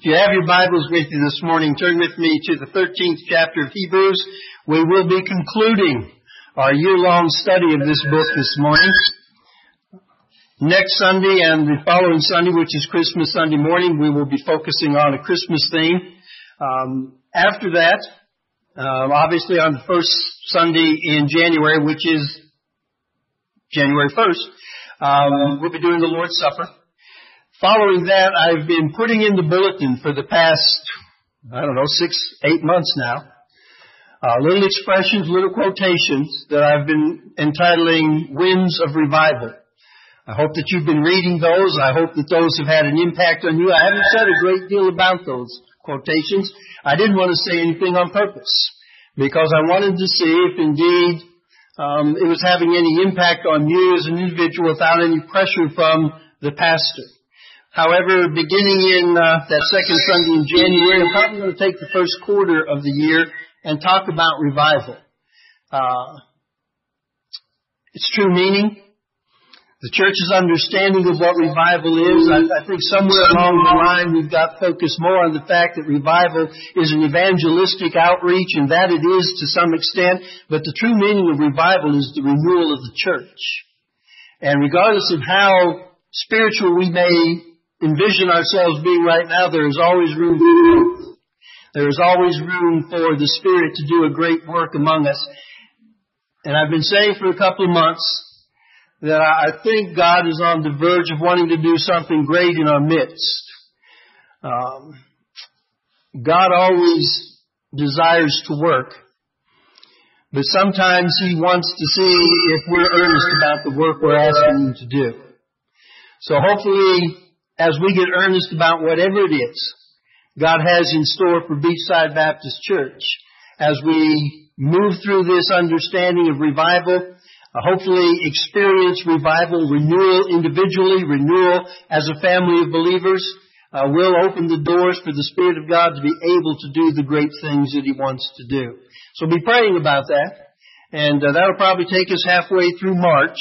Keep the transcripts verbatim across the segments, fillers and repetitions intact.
If you have your Bibles with you this morning, turn with me to the thirteenth chapter of Hebrews. We will be concluding our year-long study of this book this morning. Next Sunday and the following Sunday, which is Christmas Sunday morning, we will be focusing on a Christmas theme. Um, after that, uh, obviously on the first Sunday in January, which is January first, um, we'll be doing the Lord's Supper. Following that, I've been putting in the bulletin for the past, I don't know, six, eight months now, uh, little expressions, little quotations that I've been entitling Winds of Revival. I hope that you've been reading those. I hope that those have had an impact on you. I haven't said a great deal about those quotations. I didn't want to say anything on purpose because I wanted to see if indeed um, it was having any impact on you as an individual without any pressure from the pastor. However, beginning in uh, that second Sunday in January, I'm probably going to take the first quarter of the year and talk about revival. Uh, its true meaning, the church's understanding of what revival is. I, I think somewhere along the line we've got focused more on the fact that revival is an evangelistic outreach, and that it is to some extent, but the true meaning of revival is the renewal of the church. And regardless of how spiritual we may envision ourselves being right now, there is always room for growth. There is always room for the Spirit to do a great work among us. And I've been saying for a couple of months that I think God is on the verge of wanting to do something great in our midst. Um, God always desires to work, but sometimes He wants to see if we're earnest about the work we're asking Him to do. So hopefully, as we get earnest about whatever it is God has in store for Beachside Baptist Church, as we move through this understanding of revival, uh, hopefully experience revival, renewal individually, renewal as a family of believers, uh, will open the doors for the Spirit of God to be able to do the great things that He wants to do. So be praying about that, and uh, that'll probably take us halfway through March.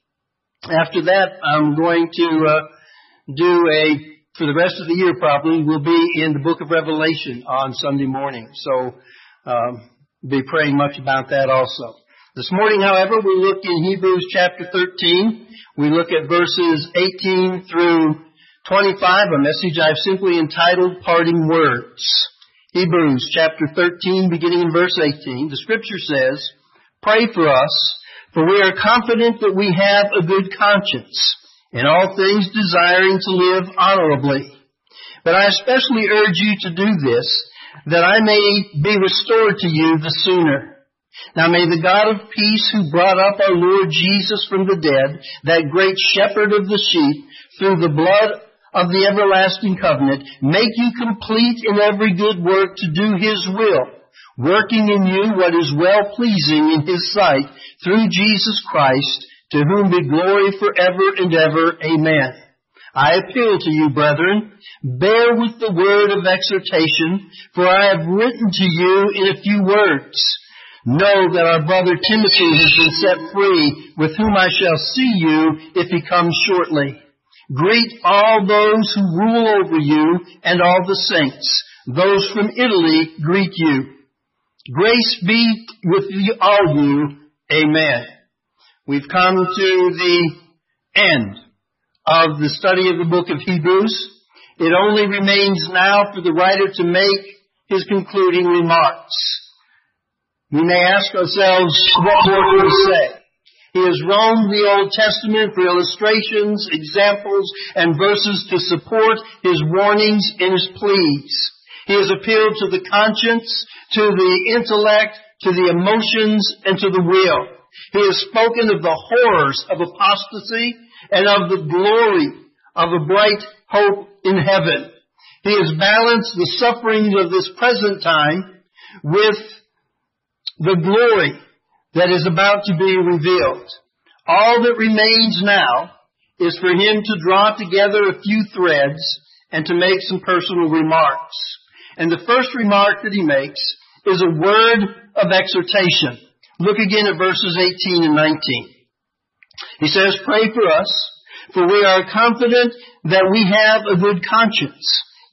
After that, I'm going to uh, do a, for the rest of the year probably, we'll be in the book of Revelation on Sunday morning. So, um, be praying much about that also. This morning, however, we look in Hebrews chapter thirteen. We look at verses eighteen through twenty-five, a message I've simply entitled Parting Words. Hebrews chapter thirteen, beginning in verse eighteen. The scripture says, "Pray for us, for we are confident that we have a good conscience, in all things desiring to live honorably. But I especially urge you to do this, that I may be restored to you the sooner. Now may the God of peace, who brought up our Lord Jesus from the dead, that great shepherd of the sheep, through the blood of the everlasting covenant, make you complete in every good work to do His will, working in you what is well-pleasing in His sight, through Jesus Christ, to whom be glory forever and ever. Amen. I appeal to you, brethren, bear with the word of exhortation, for I have written to you in a few words. Know that our brother Timothy has been set free, with whom I shall see you if he comes shortly. Greet all those who rule over you and all the saints. Those from Italy greet you. Grace be with you, all you. Amen." We've come to the end of the study of the book of Hebrews. It only remains now for the writer to make his concluding remarks. We may ask ourselves, what more can he say? He has roamed the Old Testament for illustrations, examples, and verses to support his warnings and his pleas. He has appealed to the conscience, to the intellect, to the emotions, and to the will. He has spoken of the horrors of apostasy and of the glory of a bright hope in heaven. He has balanced the sufferings of this present time with the glory that is about to be revealed. All that remains now is for him to draw together a few threads and to make some personal remarks. And the first remark that he makes is a word of exhortation. Look again at verses eighteen and nineteen. He says, "Pray for us, for we are confident that we have a good conscience,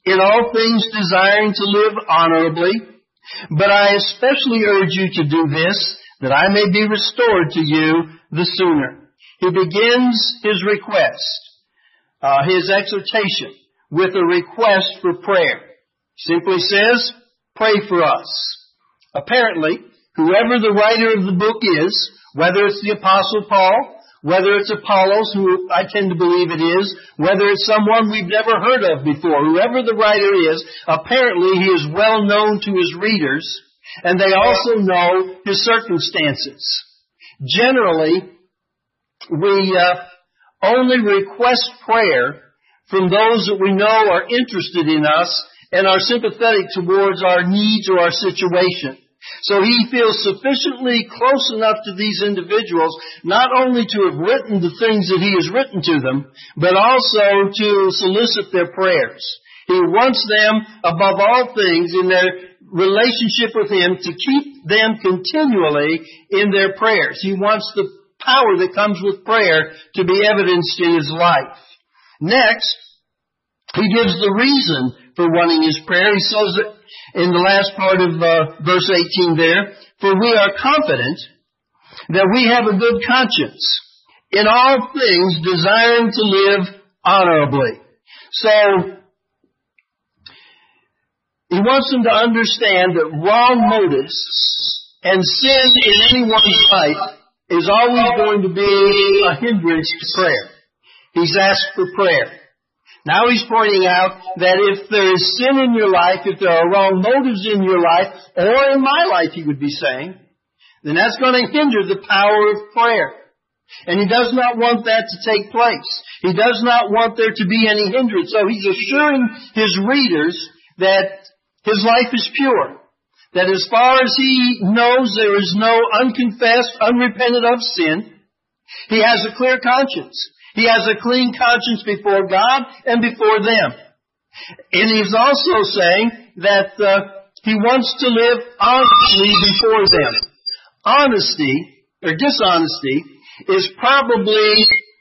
in all things desiring to live honorably. But I especially urge you to do this, that I may be restored to you the sooner. He begins his request, uh, his exhortation, with a request for prayer. Simply says, pray for us. Apparently, whoever the writer of the book is, whether it's the Apostle Paul, whether it's Apollos, who I tend to believe it is, whether it's someone we've never heard of before, whoever the writer is, apparently he is well known to his readers, and they also know his circumstances. Generally, we uh, only request prayer from those that we know are interested in us and are sympathetic towards our needs or our situation. So he feels sufficiently close enough to these individuals not only to have written the things that he has written to them, but also to solicit their prayers. He wants them, above all things, in their relationship with him, to keep them continually in their prayers. He wants the power that comes with prayer to be evidenced in his life. Next, he gives the reason for wanting his prayer. He says that in the last part of uh, verse eighteen there, for we are confident that we have a good conscience, in all things desiring to live honorably. So, he wants them to understand that wrong motives and sin in anyone's life is always going to be a hindrance to prayer. He's asked for prayer. Now he's pointing out that if there is sin in your life, if there are wrong motives in your life, or in my life, he would be saying, then that's going to hinder the power of prayer. And he does not want that to take place. He does not want there to be any hindrance. So he's assuring his readers that his life is pure. That as far as he knows, there is no unconfessed, unrepented of sin. He has a clear conscience. He has a clean conscience before God and before them. And he's also saying that uh, he wants to live honestly before them. Honesty, or dishonesty, is probably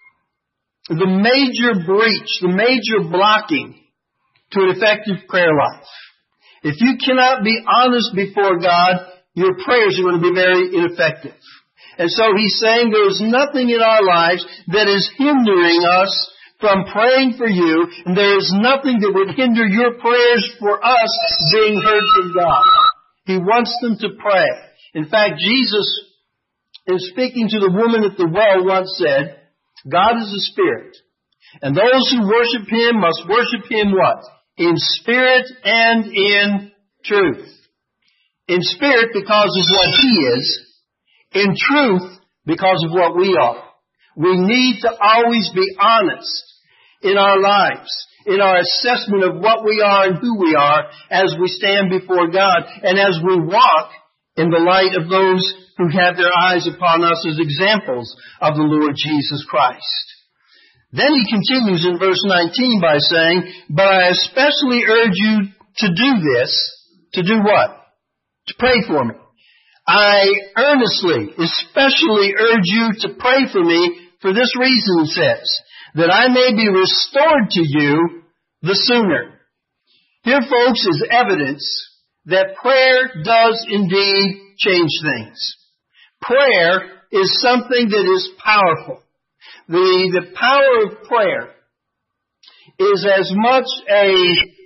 the major breach, the major blocking to an effective prayer life. If you cannot be honest before God, your prayers are going to be very ineffective. And so he's saying there is nothing in our lives that is hindering us from praying for you, and there is nothing that would hinder your prayers for us being heard from God. He wants them to pray. In fact, Jesus, in speaking to the woman at the well, once said, God is a spirit, and those who worship him must worship him what? In spirit and in truth. In spirit because of what he is. In truth, because of what we are. We need to always be honest in our lives, in our assessment of what we are and who we are as we stand before God and as we walk in the light of those who have their eyes upon us as examples of the Lord Jesus Christ. Then he continues in verse nineteen by saying, but I especially urge you to do this. To do what? To pray for me. I earnestly, especially urge you to pray for me for this reason, it says, that I may be restored to you the sooner. Here, folks, is evidence that prayer does indeed change things. Prayer is something that is powerful. The, the power of prayer is as much a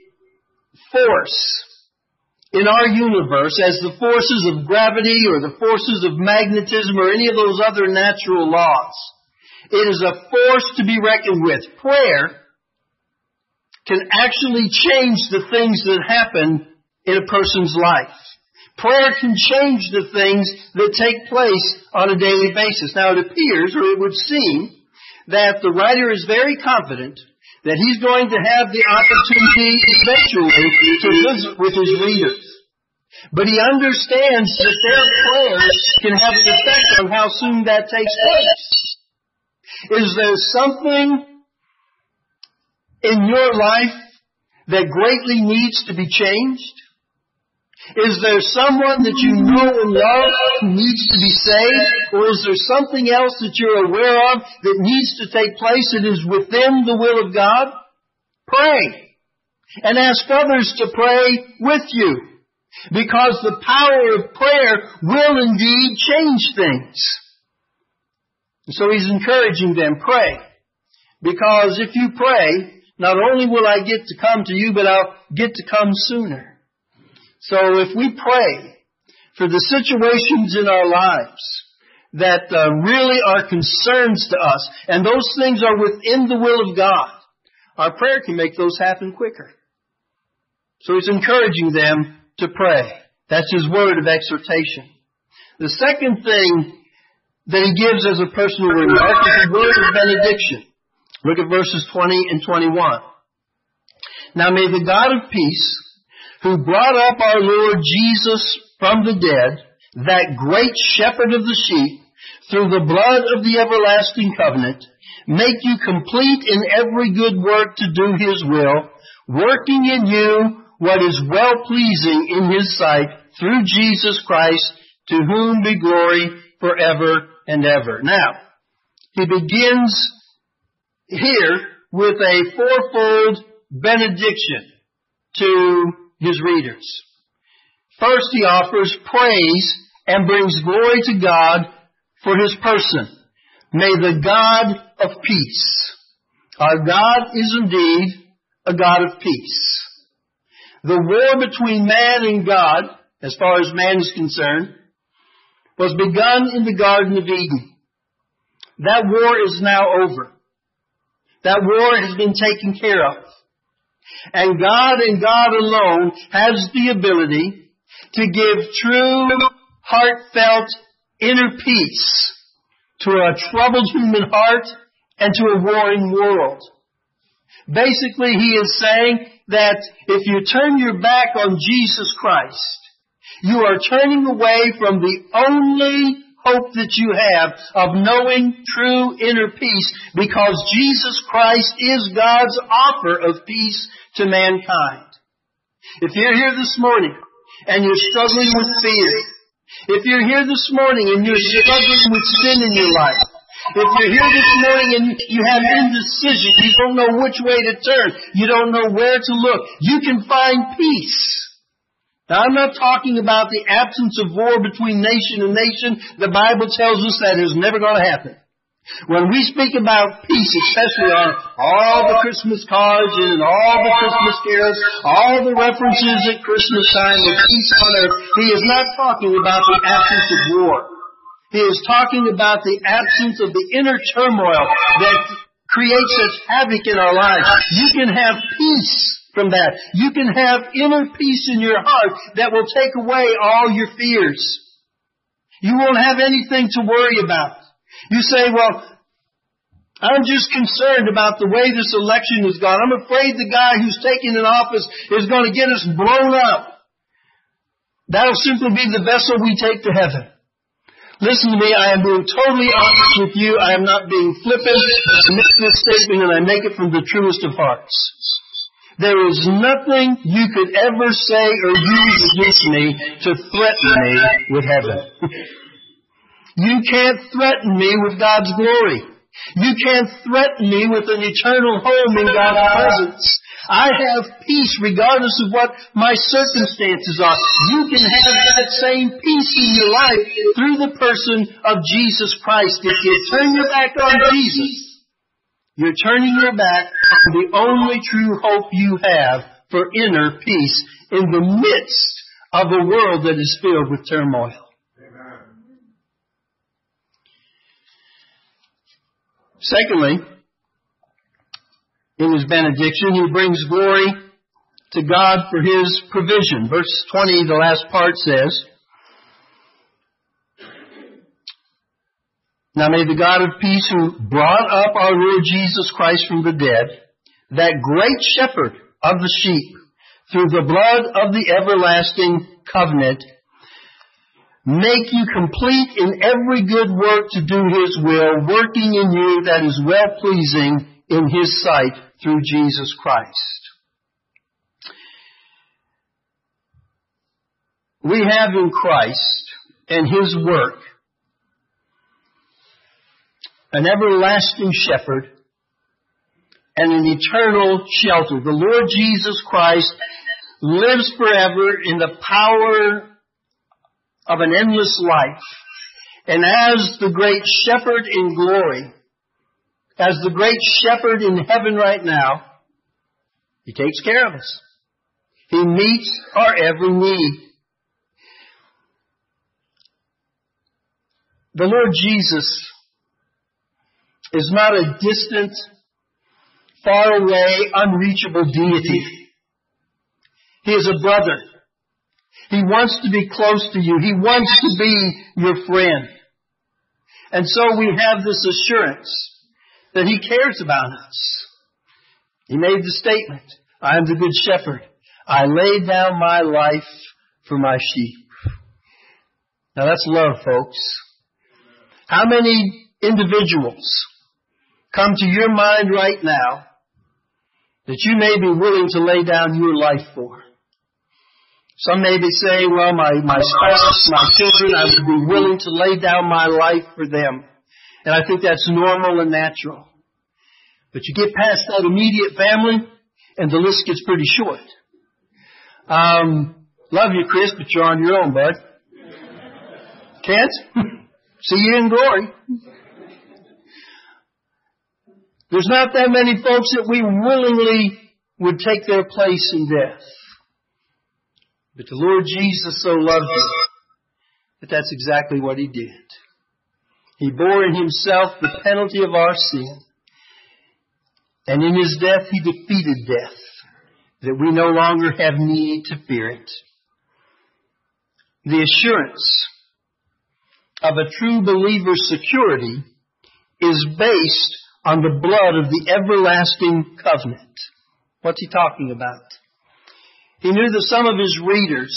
force in our universe as the forces of gravity or the forces of magnetism or any of those other natural laws. It is a force to be reckoned with. Prayer can actually change the things that happen in a person's life. Prayer can change the things that take place on a daily basis. Now it appears, or it would seem, that the writer is very confident that he's going to have the opportunity eventually to visit with his readers. But he understands that their prayers can have an effect on how soon that takes place. Is there something in your life that greatly needs to be changed? Is there someone that you know and love who needs to be saved? Or is there something else that you're aware of that needs to take place that is within the will of God? Pray. and ask others to pray with you, because the power of prayer will indeed change things. So he's encouraging them, pray. Because if you pray, not only will I get to come to you, but I'll get to come sooner. So if we pray for the situations in our lives that uh, really are concerns to us, and those things are within the will of God, our prayer can make those happen quicker. So he's encouraging them to pray. That's his word of exhortation. The second thing that he gives as a personal remark is a word of benediction. Look at verses twenty and twenty-one. Now may the God of peace, who brought up our Lord Jesus from the dead, that great shepherd of the sheep, through the blood of the everlasting covenant, make you complete in every good work to do his will, working in you what is well-pleasing in his sight, through Jesus Christ, to whom be glory forever and ever. Now, he begins here with a fourfold benediction to his readers. First, he offers praise and brings glory to God for his person. May the God of peace. Our God is indeed a God of peace. The war between man and God, as far as man is concerned, was begun in the Garden of Eden. That war is now over. That war has been taken care of. And God and God alone has the ability to give true, heartfelt, inner peace to a troubled human heart and to a warring world. Basically, he is saying that if you turn your back on Jesus Christ, you are turning away from the only hope that you have of knowing true inner peace, because Jesus Christ is God's offer of peace to mankind. If you're here this morning and you're struggling with fear, if you're here this morning and you're struggling with sin in your life, if you're here this morning and you have indecision, you don't know which way to turn, you don't know where to look, you can find peace. Now, I'm not talking about the absence of war between nation and nation. The Bible tells us that is never going to happen. When we speak about peace, especially on all the Christmas cards and all the Christmas carols, all the references at Christmas time of peace on earth, he is not talking about the absence of war. He is talking about the absence of the inner turmoil that creates such havoc in our lives. You can have peace from that. You can have inner peace in your heart that will take away all your fears. You won't have anything to worry about. You say, well, I'm just concerned about the way this election has gone. I'm afraid the guy who's taking an office is going to get us blown up. That'll simply be the vessel we take to heaven. Listen to me, I am being totally honest with you. I am not being flippant. I make this statement and I make it from the truest of hearts. There is nothing you could ever say or use against me to threaten me with heaven. You can't threaten me with God's glory. You can't threaten me with an eternal home in God's presence. I have peace regardless of what my circumstances are. You can have that same peace in your life through the person of Jesus Christ. If you turn your back on Jesus, you're turning your back on the only true hope you have for inner peace in the midst of a world that is filled with turmoil. Amen. Secondly, in his benediction, he brings glory to God for his provision. Verse twenty, the last part says, Now may the God of peace, who brought up our Lord Jesus Christ from the dead, that great shepherd of the sheep, through the blood of the everlasting covenant, make you complete in every good work to do his will, working in you that is well-pleasing in his sight through Jesus Christ. We have in Christ and his work an everlasting shepherd and an eternal shelter. The Lord Jesus Christ lives forever in the power of an endless life. And as the great shepherd in glory, as the great shepherd in heaven right now, He takes care of us. He meets our every need. The Lord Jesus is not a distant, far away, unreachable deity. He is a brother. He wants to be close to you. He wants to be your friend. And so we have this assurance that He cares about us. He made the statement, I am the good shepherd. I lay down my life for my sheep. Now that's love, folks. How many individuals come to your mind right now that you may be willing to lay down your life for? Some may be saying, well, my, my spouse, my children, I would be willing to lay down my life for them. And I think that's normal and natural. But you get past that immediate family, and the list gets pretty short. Um, love you, Chris, but you're on your own, bud. Can't? See you in glory. There's not that many folks that we willingly would take their place in death. But the Lord Jesus so loved you that that's exactly what He did. He bore in Himself the penalty of our sin. And in His death, He defeated death, that we no longer have need to fear it. The assurance of a true believer's security is based on the blood of the everlasting covenant. What's he talking about? He knew that some of his readers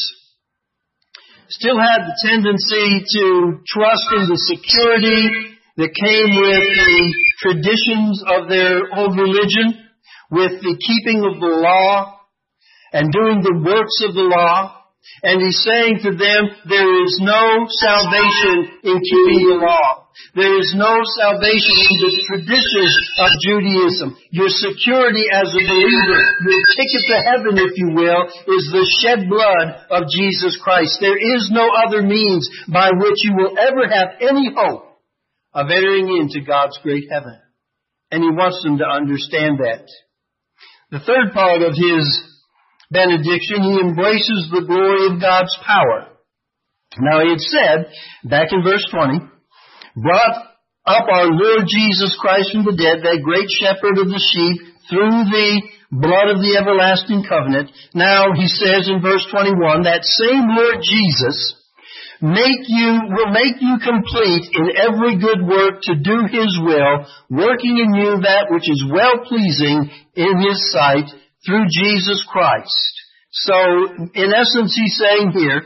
still had the tendency to trust in the security that came with the traditions of their old religion, with the keeping of the law and doing the works of the law. And He's saying to them, there is no salvation in keeping the law. There is no salvation in the traditions of Judaism. Your security as a believer, your ticket to heaven, if you will, is the shed blood of Jesus Christ. There is no other means by which you will ever have any hope of entering into God's great heaven. And He wants them to understand that. The third part of His benediction, He embraces the glory of God's power. Now He had said, back in verse twenty, brought up our Lord Jesus Christ from the dead, that great shepherd of the sheep, through the blood of the everlasting covenant. Now He says in verse twenty-one, that same Lord Jesus make you, will make you complete in every good work to do His will, working in you that which is well-pleasing in His sight, through Jesus Christ. So, in essence, He's saying here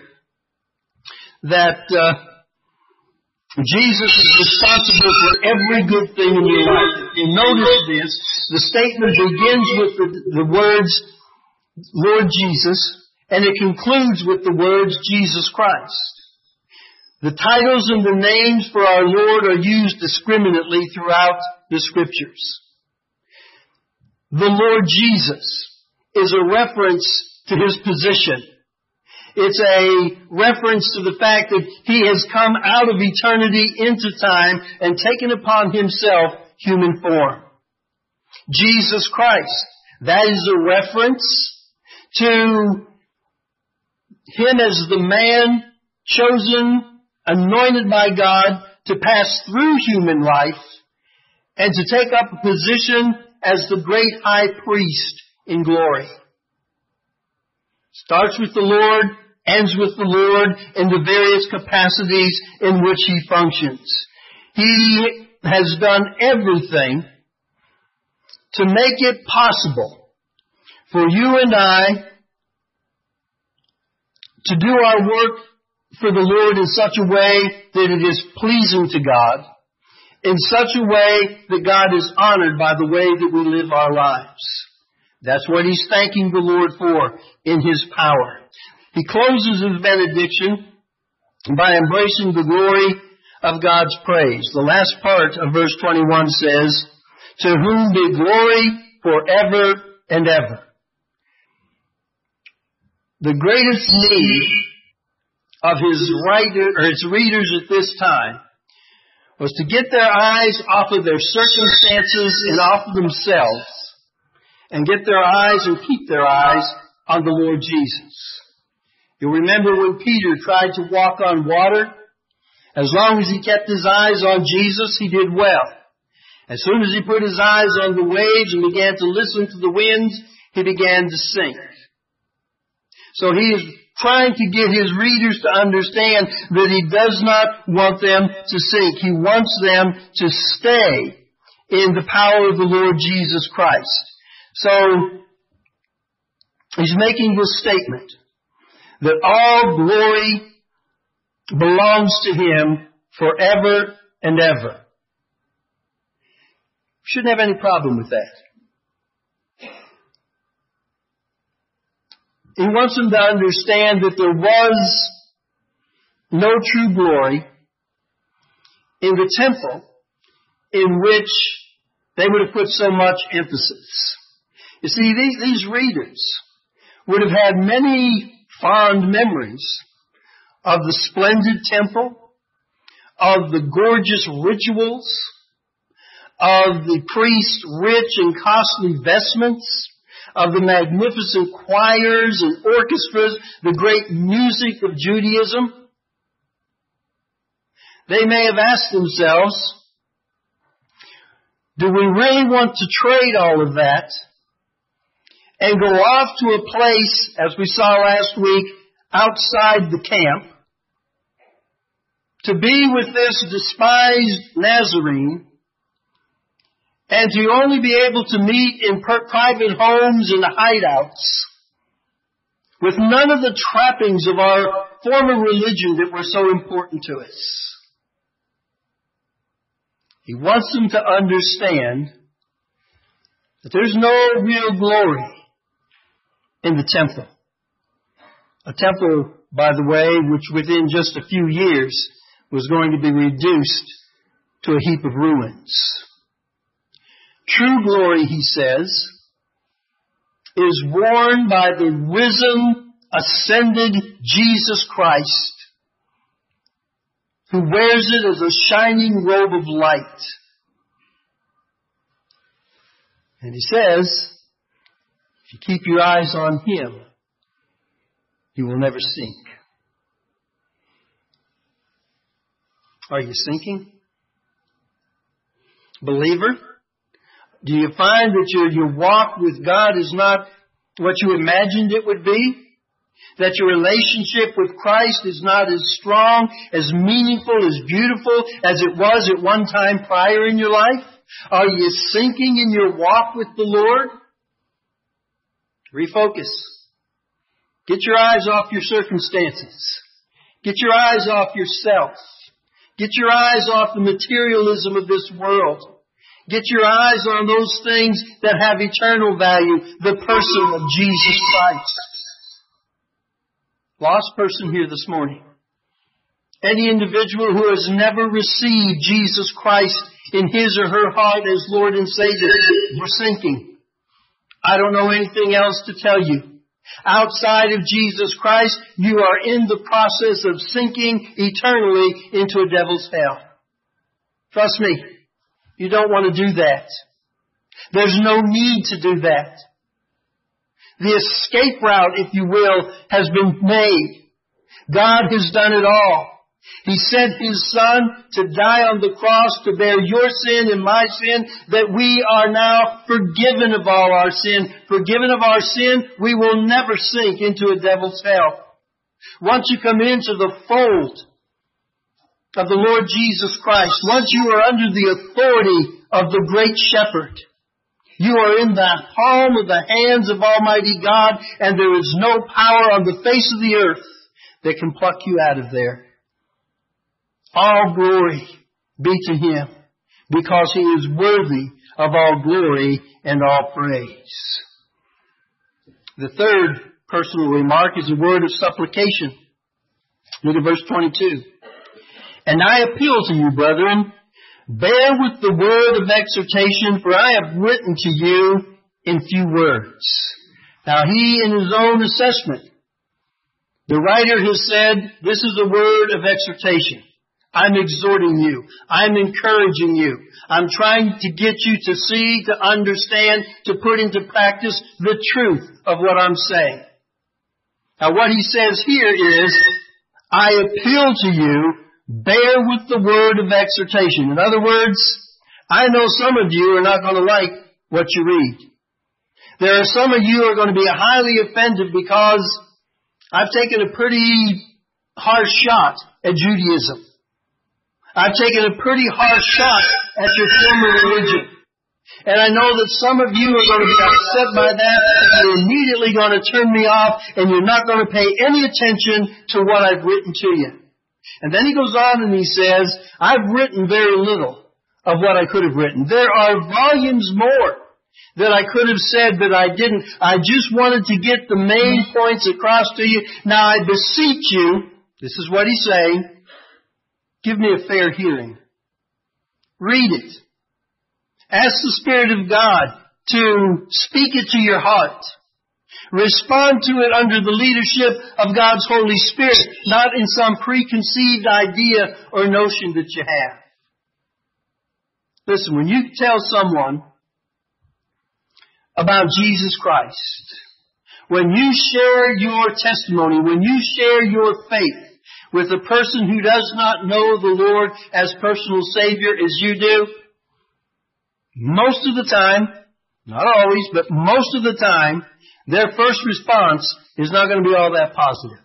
that uh, Jesus is responsible for every good thing in your life. And notice this, the statement begins with the, the words, Lord Jesus, and it concludes with the words, Jesus Christ. The titles and the names for our Lord are used discriminately throughout the Scriptures. The Lord Jesus is a reference to His position. It's a reference to the fact that He has come out of eternity into time and taken upon Himself human form. Jesus Christ, that is a reference to Him as the man chosen, anointed by God to pass through human life and to take up a position as the great high priest in glory. Starts with the Lord, ends with the Lord in the various capacities in which He functions. He has done everything to make it possible for you and I to do our work for the Lord in such a way that it is pleasing to God, in such a way that God is honored by the way that we live our lives. That's what He's thanking the Lord for in His power. He closes His benediction by embracing the glory of God's praise. The last part of verse twenty-one says, to whom be glory forever and ever. The greatest need of his writer or his readers at this time was to get their eyes off of their circumstances and off of themselves and get their eyes and keep their eyes on the Lord Jesus. You'll remember when Peter tried to walk on water. As long as he kept his eyes on Jesus, he did well. As soon as he put his eyes on the waves and began to listen to the winds, he began to sink. So he is trying to get his readers to understand that he does not want them to sink. He wants them to stay in the power of the Lord Jesus Christ. So he's making this statement that all glory belongs to him forever and ever. Shouldn't have any problem with that. He wants them to understand that there was no true glory in the temple in which they would have put so much emphasis. You see, these, these readers would have had many fond memories of the splendid temple, of the gorgeous rituals, of the priest's rich and costly vestments, of the magnificent choirs and orchestras, the great music of Judaism. They may have asked themselves, do we really want to trade all of that and go off to a place, as we saw last week, outside the camp, to be with this despised Nazarene, and to only be able to meet in per- private homes and hideouts, with none of the trappings of our former religion that were so important to us? He wants them to understand that there's no real glory in the temple. A temple, by the way, which within just a few years was going to be reduced to a heap of ruins. True glory, he says, is worn by the risen, ascended Jesus Christ, who wears it as a shining robe of light. And he says, if you keep your eyes on him, you will never sink. Are you sinking? Believer, do you find that your, your walk with God is not what you imagined it would be? That your relationship with Christ is not as strong, as meaningful, as beautiful as it was at one time prior in your life? Are you sinking in your walk with the Lord? Refocus. Get your eyes off your circumstances. Get your eyes off yourself. Get your eyes off the materialism of this world. Get your eyes on those things that have eternal value, the person of Jesus Christ. Lost person here this morning. Any individual who has never received Jesus Christ in his or her heart as Lord and Savior, you're sinking. I don't know anything else to tell you. Outside of Jesus Christ, you are in the process of sinking eternally into a devil's hell. Trust me, you don't want to do that. There's no need to do that. The escape route, if you will, has been made. God has done it all. He sent His Son to die on the cross to bear your sin and my sin, that we are now forgiven of all our sin. Forgiven of our sin, we will never sink into a devil's hell. Once you come into the fold of the Lord Jesus Christ, once you are under the authority of the great shepherd, you are in the palm of the hands of Almighty God, and there is no power on the face of the earth that can pluck you out of there. All glory be to Him, because He is worthy of all glory and all praise. The third personal remark is a word of supplication. Look at verse twenty-two. And I appeal to you, brethren, bear with the word of exhortation, for I have written to you in few words. Now he, in his own assessment, the writer has said, this is a word of exhortation. I'm exhorting you. I'm encouraging you. I'm trying to get you to see, to understand, to put into practice the truth of what I'm saying. Now what he says here is, I appeal to you, bear with the word of exhortation. In other words, I know some of you are not going to like what you read. There are some of you who are going to be highly offended because I've taken a pretty harsh shot at Judaism. I've taken a pretty harsh shot at your former religion. And I know that some of you are going to be upset by that, and you're immediately going to turn me off, and you're not going to pay any attention to what I've written to you. And then he goes on and he says, I've written very little of what I could have written. There are volumes more that I could have said, but I didn't. I just wanted to get the main points across to you. Now I beseech you, this is what he's saying, give me a fair hearing. Read it. Ask the Spirit of God to speak it to your heart. Respond to it under the leadership of God's Holy Spirit, not in some preconceived idea or notion that you have. Listen, when you tell someone about Jesus Christ, when you share your testimony, when you share your faith with a person who does not know the Lord as personal Savior as you do, most of the time, not always, but most of the time, their first response is not going to be all that positive.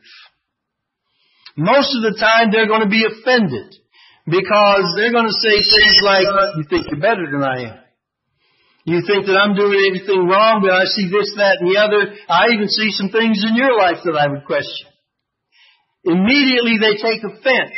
Most of the time, they're going to be offended because they're going to say things like, you think you're better than I am. You think that I'm doing everything wrong, but I see this, that, and the other. I even see some things in your life that I would question. Immediately they take offense.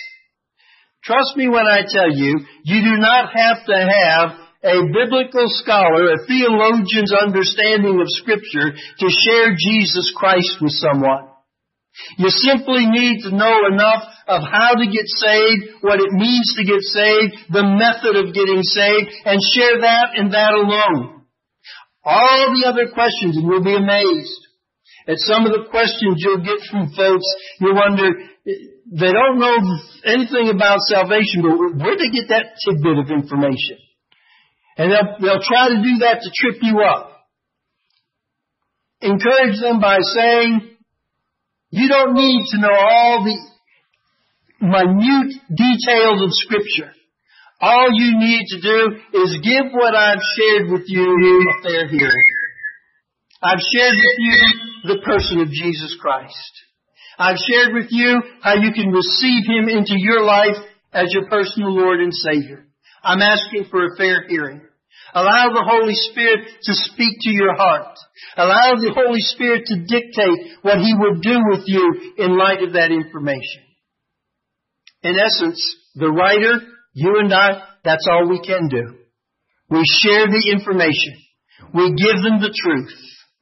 Trust me when I tell you, you do not have to have a biblical scholar, a theologian's understanding of Scripture to share Jesus Christ with someone. You simply need to know enough of how to get saved, what it means to get saved, the method of getting saved, and share that and that alone. All the other questions, and you'll be amazed at some of the questions you'll get from folks. You wonder, they don't know anything about salvation, but where'd they get that tidbit of information? And they'll, they'll try to do that to trip you up. Encourage them by saying, you don't need to know all the minute details of Scripture. All you need to do is give what I've shared with you a fair hearing. I've shared with you the person of Jesus Christ. I've shared with you how you can receive Him into your life as your personal Lord and Savior. I'm asking for a fair hearing. Allow the Holy Spirit to speak to your heart. Allow the Holy Spirit to dictate what He would do with you in light of that information. In essence, the writer, you and I, that's all we can do. We share the information. We give them the truth.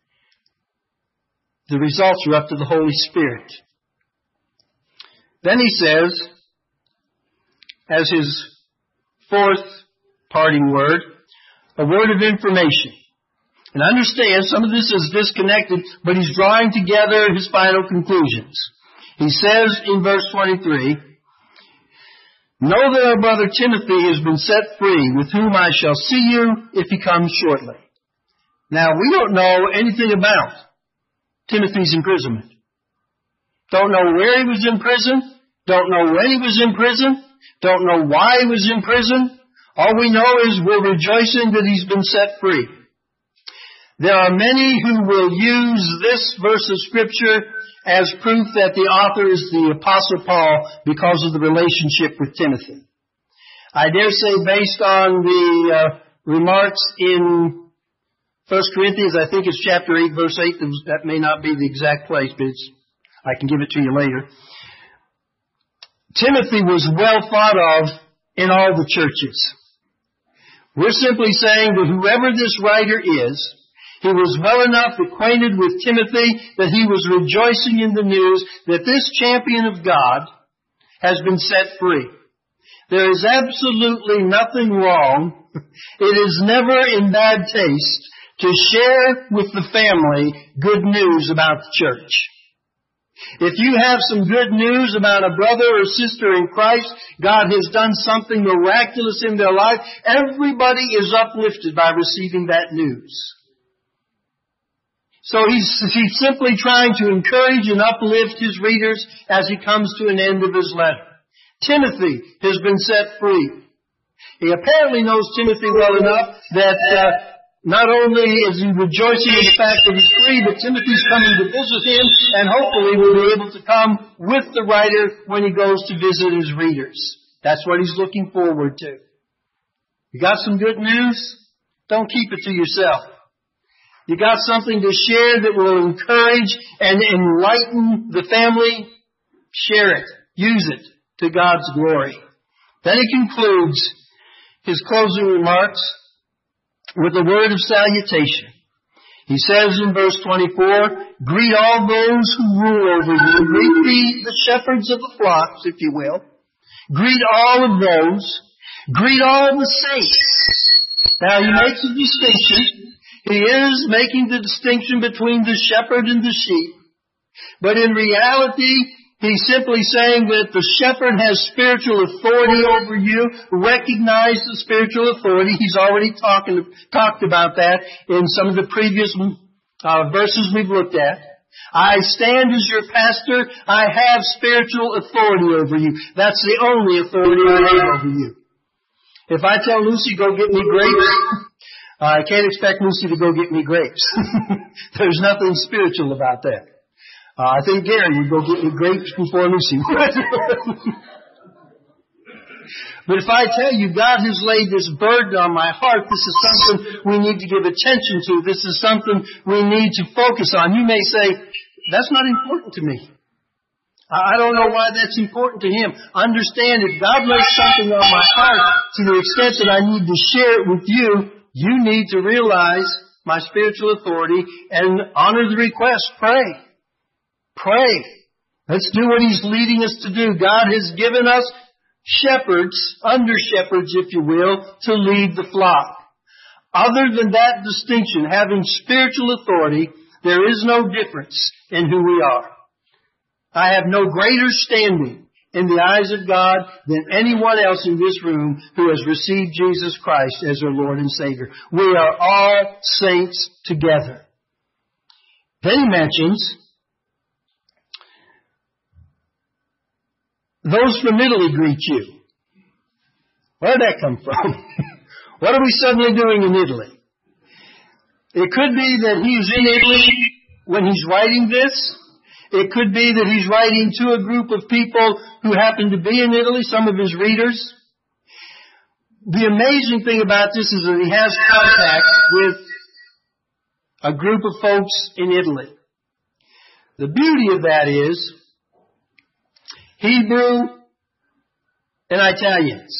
The results are up to the Holy Spirit. Then he says, as his fourth parting word, a word of information. And understand, some of this is disconnected, but he's drawing together his final conclusions. He says in verse twenty-three, know that our brother Timothy has been set free, with whom I shall see you if he comes shortly. Now, we don't know anything about Timothy's imprisonment. Don't know where he was in prison. Don't know when he was in prison. Don't know why he was in prison. All we know is we're rejoicing that he's been set free. There are many who will use this verse of Scripture as proof that the author is the Apostle Paul because of the relationship with Timothy. I dare say, based on the uh, remarks in First Corinthians, I think it's chapter eight, verse eight. That may not be the exact place, but it's, I can give it to you later. Timothy was well thought of in all the churches. We're simply saying that whoever this writer is, he was well enough acquainted with Timothy that he was rejoicing in the news that this champion of God has been set free. There is absolutely nothing wrong. It is never in bad taste to share with the family good news about the church. If you have some good news about a brother or sister in Christ, God has done something miraculous in their life, everybody is uplifted by receiving that news. So he's, he's simply trying to encourage and uplift his readers as he comes to an end of his letter. Timothy has been set free. He apparently knows Timothy well enough that uh, not only is he rejoicing in the fact that he's free, but Timothy's coming to visit him and hopefully will be able to come with the writer when he goes to visit his readers. That's what he's looking forward to. You got some good news? Don't keep it to yourself. You got something to share that will encourage and enlighten the family? Share it. Use it to God's glory. Then he concludes his closing remarks with a word of salutation. He says in verse twenty-four, greet all those who rule over you. Greet the, the shepherds of the flocks, if you will. Greet all of those. Greet all the saints. Now he makes a distinction. He is making the distinction between the shepherd and the sheep. But in reality, he's simply saying that the shepherd has spiritual authority over you. Recognize the spiritual authority. He's already talking, talked about that in some of the previous uh, verses we've looked at. I stand as your pastor. I have spiritual authority over you. That's the only authority I have over you. If I tell Lucy, go get me grapes, I can't expect Lucy to go get me grapes. There's nothing spiritual about that. Uh, I think Gary would go get me grapes before Lucy would. But if I tell you God has laid this burden on my heart, this is something we need to give attention to. This is something we need to focus on. You may say, that's not important to me. I don't know why that's important to him. Understand, if God lays something on my heart to the extent that I need to share it with you, you need to realize my spiritual authority and honor the request. Pray. Pray. Let's do what he's leading us to do. God has given us shepherds, under shepherds, if you will, to lead the flock. Other than that distinction, having spiritual authority, there is no difference in who we are. I have no greater standing in the eyes of God than anyone else in this room who has received Jesus Christ as their Lord and Savior. We are all saints together. Then he mentions those from Italy greet you. Where did that come from? What are we suddenly doing in Italy? It could be that he's in Italy when he's writing this. It could be that he's writing to a group of people who happen to be in Italy, some of his readers. The amazing thing about this is that he has contact with a group of folks in Italy. The beauty of that is Hebrew and Italians,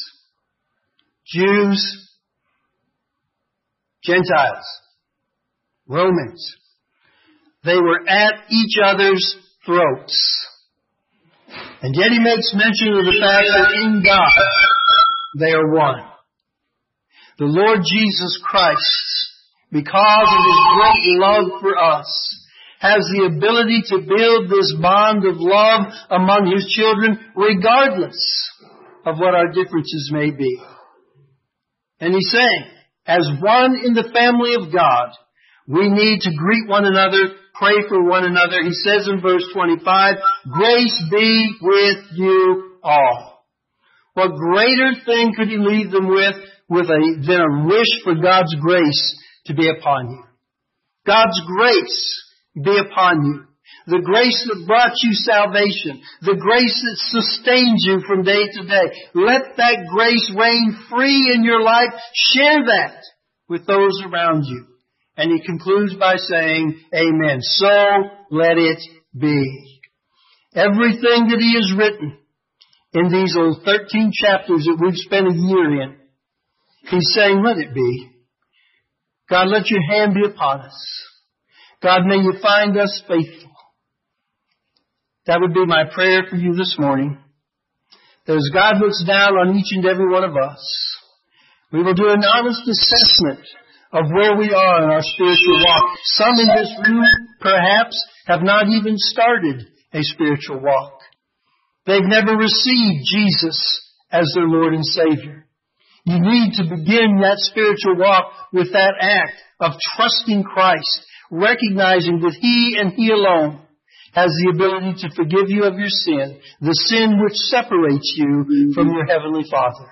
Jews, Gentiles, Romans. They were at each other's throats. And yet he makes mention of the fact that in God they are one. The Lord Jesus Christ, because of his great love for us, has the ability to build this bond of love among his children regardless of what our differences may be. And he's saying, as one in the family of God, we need to greet one another, pray for one another. He says in verse twenty-five, grace be with you all. What greater thing could he leave them with, with a, than a wish for God's grace to be upon you? God's grace be upon you. The grace that brought you salvation. The grace that sustains you from day to day. Let that grace reign free in your life. Share that with those around you. And he concludes by saying, amen. So let it be. Everything that he has written in these old thirteen chapters that we've spent a year in, he's saying, let it be. God, let your hand be upon us. God, may you find us faithful. That would be my prayer for you this morning. That as God looks down on each and every one of us, we will do an honest assessment of where we are in our spiritual walk. Some in this room, perhaps, have not even started a spiritual walk. They've never received Jesus as their Lord and Savior. You need to begin that spiritual walk with that act of trusting Christ, recognizing that He and He alone has the ability to forgive you of your sin, the sin which separates you from your Heavenly Father.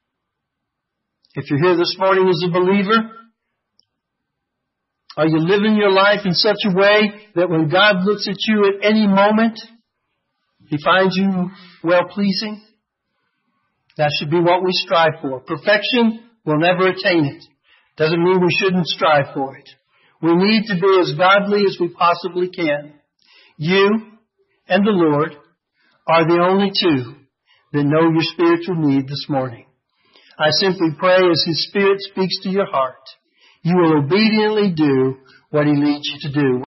If you're here this morning as a believer, are you living your life in such a way that when God looks at you at any moment, He finds you well-pleasing? That should be what we strive for. Perfection, we'll never attain it. Doesn't mean we shouldn't strive for it. We need to be as godly as we possibly can. You and the Lord are the only two that know your spiritual need this morning. I simply pray as His Spirit speaks to your heart, you will obediently do what He leads you to do.